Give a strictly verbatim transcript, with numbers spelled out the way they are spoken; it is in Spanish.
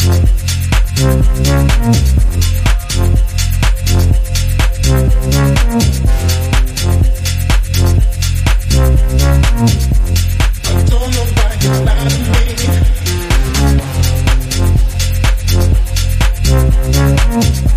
I don't know why you're lying to me.